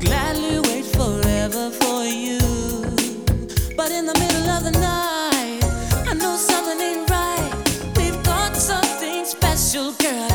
gladly wait forever for you. But in the middle of the night, I know something ain't right. We've got something special, girl.